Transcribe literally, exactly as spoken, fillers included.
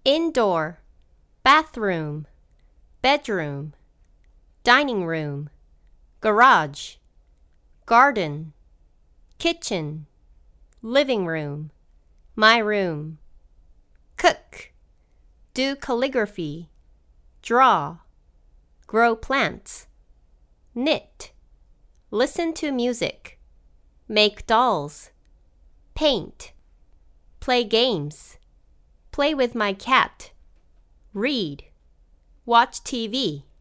Indoor, bathroom, bedroom, dining room, garage, garden, kitchen, living room, my room. Cook, do calligraphy, draw, grow plants, knit, listen to music, make dolls, paint, play games, play with my cat, read, watch T V.